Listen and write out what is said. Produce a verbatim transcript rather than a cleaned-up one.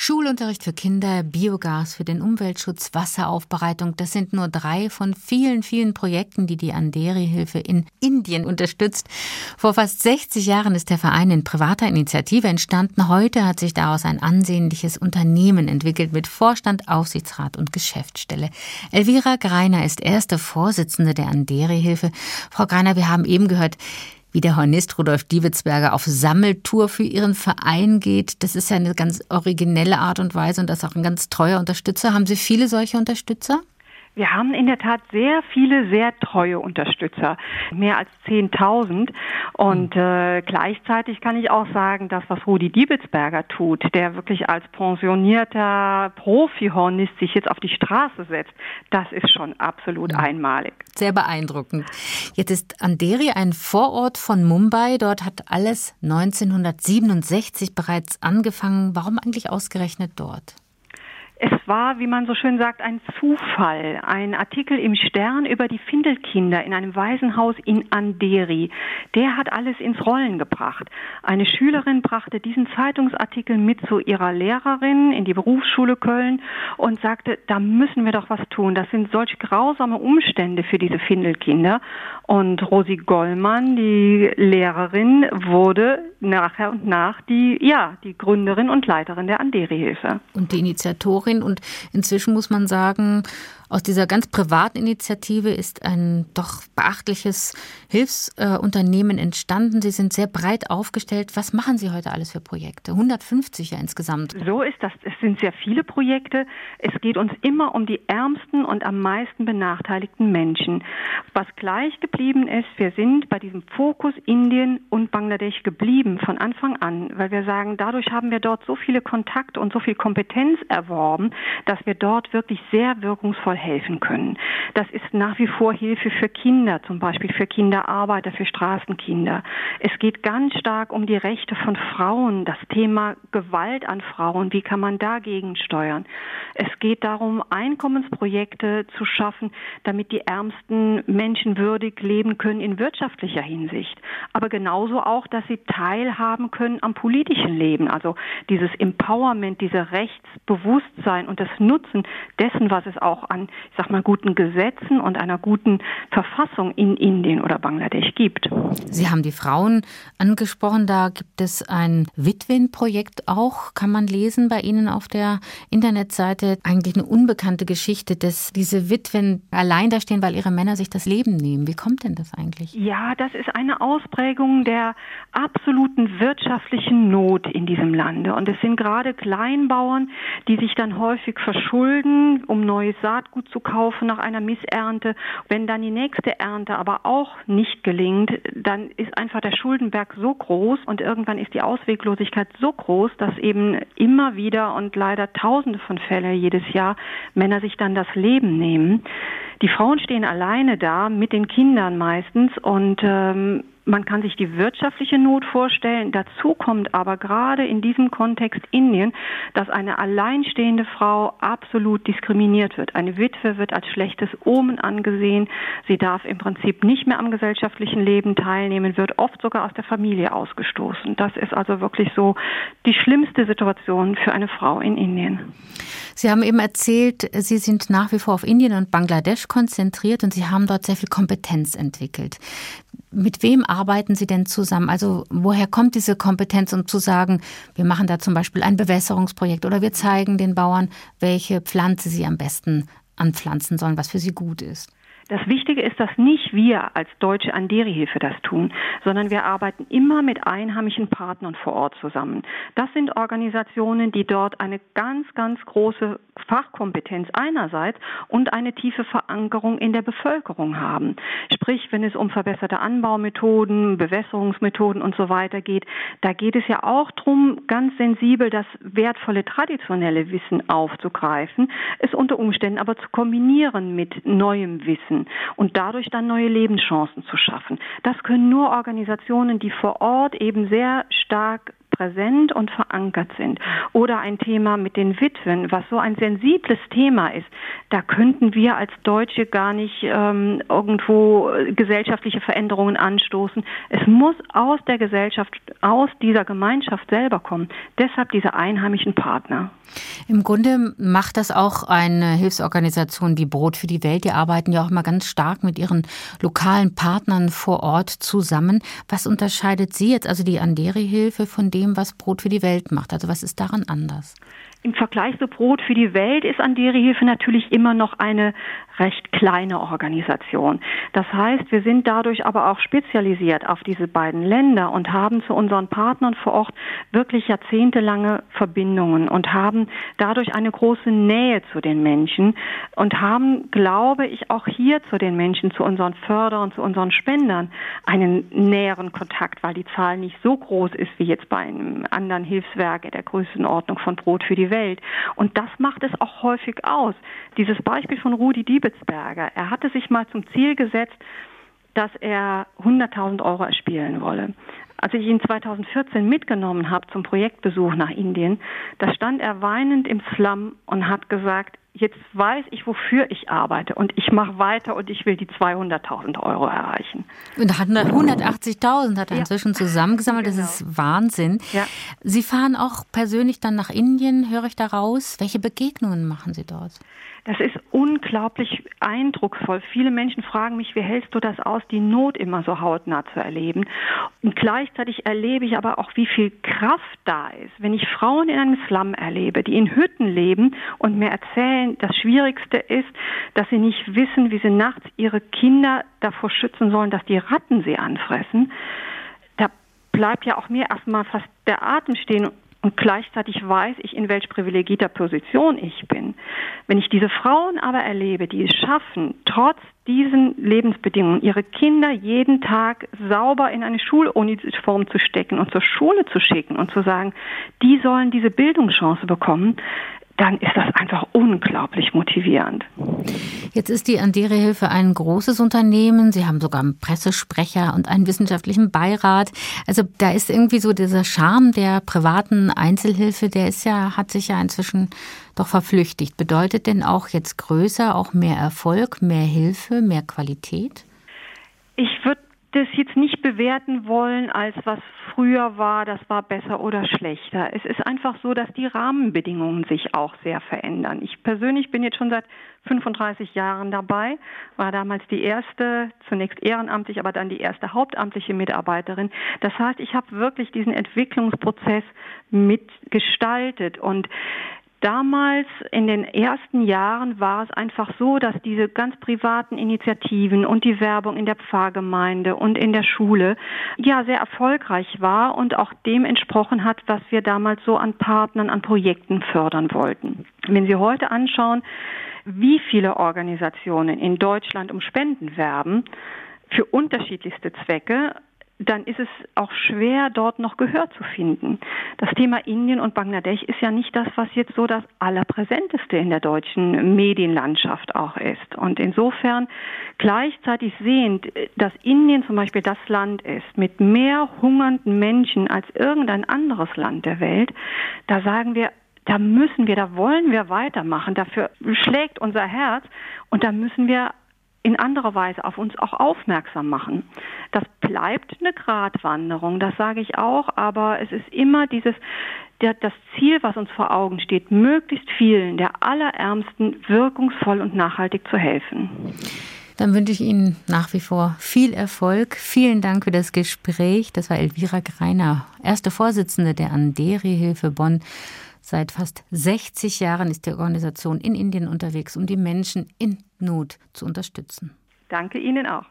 Schulunterricht für Kinder, Biogas für den Umweltschutz, Wasseraufbereitung, das sind nur drei von vielen, vielen Projekten, die die Andheri-Hilfe in Indien unterstützt. Vor fast sechzig Jahren ist der Verein in privater Initiative entstanden. Heute hat sich daraus ein ansehnliches Unternehmen entwickelt mit Vorstand, Aufsichtsrat und Geschäftsstelle. Elvira Greiner ist erste Vorsitzende der Andheri-Hilfe. Frau Greiner, wir haben eben gehört, wie der Hornist Rudolf Diewitsberger auf Sammeltour für Ihren Verein geht. Das ist ja eine ganz originelle Art und Weise und das ist auch ein ganz treuer Unterstützer. Haben Sie viele solche Unterstützer? Wir haben in der Tat sehr viele, sehr treue Unterstützer, mehr als zehntausend. Und äh, gleichzeitig kann ich auch sagen, dass was Rudi Diewitsberger tut, der wirklich als pensionierter Profi-Hornist sich jetzt auf die Straße setzt, das ist schon absolut einmalig. Sehr beeindruckend. Jetzt ist Andheri ein Vorort von Mumbai. Dort hat alles neunzehnhundertsiebenundsechzig bereits angefangen. Warum eigentlich ausgerechnet dort? Es war, wie man so schön sagt, ein Zufall. Ein Artikel im Stern über die Findelkinder in einem Waisenhaus in Andheri. Der hat alles ins Rollen gebracht. Eine Schülerin brachte diesen Zeitungsartikel mit zu ihrer Lehrerin in die Berufsschule Köln und sagte, da müssen wir doch was tun. Das sind solch grausame Umstände für diese Findelkinder. Und Rosi Gollmann, die Lehrerin, wurde nachher und nach die, ja, die Gründerin und Leiterin der Andheri-Hilfe. Und die Initiatorin. Und inzwischen muss man sagen, aus dieser ganz privaten Initiative ist ein doch beachtliches Hilfsunternehmen entstanden. Sie sind sehr breit aufgestellt. Was machen Sie heute alles für Projekte? hundertfünfzig ja insgesamt. So ist das. Es sind sehr viele Projekte. Es geht uns immer um die ärmsten und am meisten benachteiligten Menschen. Was gleich geblieben ist, wir sind bei diesem Fokus Indien und Bangladesch geblieben von Anfang an, weil wir sagen, dadurch haben wir dort so viele Kontakte und so viel Kompetenz erworben, dass wir dort wirklich sehr wirkungsvoll helfen können. Das ist nach wie vor Hilfe für Kinder, zum Beispiel für Kinderarbeiter, für Straßenkinder. Es geht ganz stark um die Rechte von Frauen, das Thema Gewalt an Frauen, wie kann man dagegen steuern. Es geht darum, Einkommensprojekte zu schaffen, damit die ärmsten Menschen würdig leben können in wirtschaftlicher Hinsicht. Aber genauso auch, dass sie teilhaben können am politischen Leben. Also dieses Empowerment, diese Rechtsbewusstsein und das Nutzen dessen, was es auch an, ich sag mal, guten Gesetzen und einer guten Verfassung in Indien oder Bangladesch gibt. Sie haben die Frauen angesprochen, da gibt es ein Witwenprojekt auch, kann man lesen bei Ihnen auf der Internetseite. Eigentlich eine unbekannte Geschichte, dass diese Witwen allein da stehen, weil ihre Männer sich das Leben nehmen. Wie kommt denn das eigentlich? Ja, das ist eine Ausprägung der absoluten wirtschaftlichen Not in diesem Lande. Und es sind gerade Kleinbauern, die sich dann häufig verschulden, um neues Saatgut zu kaufen nach einer Missernte. Wenn dann die nächste Ernte aber auch nicht gelingt, dann ist einfach der Schuldenberg so groß und irgendwann ist die Ausweglosigkeit so groß, dass eben immer wieder und leider Tausende von Fällen jedes Jahr Männer sich dann das Leben nehmen. Die Frauen stehen alleine da, mit den Kindern meistens und ähm, man kann sich die wirtschaftliche Not vorstellen. Dazu kommt aber gerade in diesem Kontext Indien, dass eine alleinstehende Frau absolut diskriminiert wird. Eine Witwe wird als schlechtes Omen angesehen. Sie darf im Prinzip nicht mehr am gesellschaftlichen Leben teilnehmen, wird oft sogar aus der Familie ausgestoßen. Das ist also wirklich so die schlimmste Situation für eine Frau in Indien. Sie haben eben erzählt, Sie sind nach wie vor auf Indien und Bangladesch konzentriert und Sie haben dort sehr viel Kompetenz entwickelt. Mit wem arbeiten Sie denn zusammen? Also woher kommt diese Kompetenz, um zu sagen, wir machen da zum Beispiel ein Bewässerungsprojekt oder wir zeigen den Bauern, welche Pflanze sie am besten anpflanzen sollen, was für sie gut ist? Das Wichtige ist, dass nicht wir als deutsche Andheri-Hilfe das tun, sondern wir arbeiten immer mit einheimischen Partnern vor Ort zusammen. Das sind Organisationen, die dort eine ganz, ganz große Fachkompetenz einerseits und eine tiefe Verankerung in der Bevölkerung haben. Sprich, wenn es um verbesserte Anbaumethoden, Bewässerungsmethoden und so weiter geht, da geht es ja auch darum, ganz sensibel das wertvolle traditionelle Wissen aufzugreifen, es unter Umständen aber zu kombinieren mit neuem Wissen. helfen und dadurch dann neue Lebenschancen zu schaffen. Das können nur Organisationen, die vor Ort eben sehr stark präsent und verankert sind. Oder ein Thema mit den Witwen, was so ein sensibles Thema ist. Da könnten wir als Deutsche gar nicht ähm, irgendwo gesellschaftliche Veränderungen anstoßen. Es muss aus der Gesellschaft, aus dieser Gemeinschaft selber kommen. Deshalb diese einheimischen Partner. Im Grunde macht das auch eine Hilfsorganisation wie Brot für die Welt. Die arbeiten ja auch immer ganz stark mit ihren lokalen Partnern vor Ort zusammen. Was unterscheidet Sie jetzt, also die Andere-Hilfe, von dem, was Brot für die Welt macht? Also was ist daran anders? Im Vergleich zu Brot für die Welt ist Andere-Hilfe natürlich immer noch eine recht kleine Organisation. Das heißt, wir sind dadurch aber auch spezialisiert auf diese beiden Länder und haben zu unseren Partnern vor Ort wirklich jahrzehntelange Verbindungen und haben dadurch eine große Nähe zu den Menschen und haben, glaube ich, auch hier zu den Menschen, zu unseren Förderern, zu unseren Spendern einen näheren Kontakt, weil die Zahl nicht so groß ist wie jetzt bei einem anderen Hilfswerk der Größenordnung von Brot für die Welt. Und das macht es auch häufig aus. Dieses Beispiel von Rudi Diebetsberger, er hatte sich mal zum Ziel gesetzt, dass er hunderttausend Euro erspielen wolle. Als ich ihn zweitausendvierzehn mitgenommen habe zum Projektbesuch nach Indien, da stand er weinend im Slum und hat gesagt, jetzt weiß ich, wofür ich arbeite und ich mache weiter und ich will die zweihunderttausend Euro erreichen. Und hundertachtzigtausend hat er ja. inzwischen zusammengesammelt, das genau. ist Wahnsinn. Ja. Sie fahren auch persönlich dann nach Indien, höre ich daraus. Welche Begegnungen machen Sie dort? Das ist unglaublich eindrucksvoll. Viele Menschen fragen mich, wie hältst du das aus, die Not immer so hautnah zu erleben? Und gleichzeitig erlebe ich aber auch, wie viel Kraft da ist. Wenn ich Frauen in einem Slum erlebe, die in Hütten leben und mir erzählen, das Schwierigste ist, dass sie nicht wissen, wie sie nachts ihre Kinder davor schützen sollen, dass die Ratten sie anfressen, da bleibt ja auch mir erstmal fast der Atem stehen. Und gleichzeitig weiß ich, in welch privilegierter Position ich bin. Wenn ich diese Frauen aber erlebe, die es schaffen, trotz diesen Lebensbedingungen, ihre Kinder jeden Tag sauber in eine Schuluniform zu stecken und zur Schule zu schicken und zu sagen, die sollen diese Bildungschance bekommen, dann ist das einfach unglaublich motivierend. Jetzt ist die Andere-Hilfe ein großes Unternehmen. Sie haben sogar einen Pressesprecher und einen wissenschaftlichen Beirat. Also da ist irgendwie so dieser Charme der privaten Einzelhilfe, der ist ja, hat sich ja inzwischen doch verflüchtigt. Bedeutet denn auch jetzt größer, auch mehr Erfolg, mehr Hilfe, mehr Qualität? Ich würde das jetzt nicht bewerten wollen, als was früher war, das war besser oder schlechter. Es ist einfach so, dass die Rahmenbedingungen sich auch sehr verändern. Ich persönlich bin jetzt schon seit fünfunddreißig Jahren dabei, war damals die erste, zunächst ehrenamtlich, aber dann die erste hauptamtliche Mitarbeiterin. Das heißt, ich habe wirklich diesen Entwicklungsprozess mitgestaltet und damals in den ersten Jahren war es einfach so, dass diese ganz privaten Initiativen und die Werbung in der Pfarrgemeinde und in der Schule ja sehr erfolgreich war und auch dem entsprochen hat, was wir damals so an Partnern, an Projekten fördern wollten. Wenn Sie heute anschauen, wie viele Organisationen in Deutschland um Spenden werben für unterschiedlichste Zwecke, dann ist es auch schwer, dort noch Gehör zu finden. Das Thema Indien und Bangladesch ist ja nicht das, was jetzt so das Allerpräsenteste in der deutschen Medienlandschaft auch ist. Und insofern gleichzeitig sehend, dass Indien zum Beispiel das Land ist mit mehr hungernden Menschen als irgendein anderes Land der Welt, da sagen wir, da müssen wir, da wollen wir weitermachen. Dafür schlägt unser Herz und da müssen wir in anderer Weise auf uns auch aufmerksam machen. Das bleibt eine Gratwanderung, das sage ich auch, aber es ist immer dieses, der, das Ziel, was uns vor Augen steht, möglichst vielen der Allerärmsten wirkungsvoll und nachhaltig zu helfen. Dann wünsche ich Ihnen nach wie vor viel Erfolg. Vielen Dank für das Gespräch. Das war Elvira Greiner, erste Vorsitzende der Andere-Hilfe Bonn. Seit fast sechzig Jahren ist die Organisation in Indien unterwegs, um die Menschen in Not zu unterstützen. Danke Ihnen auch.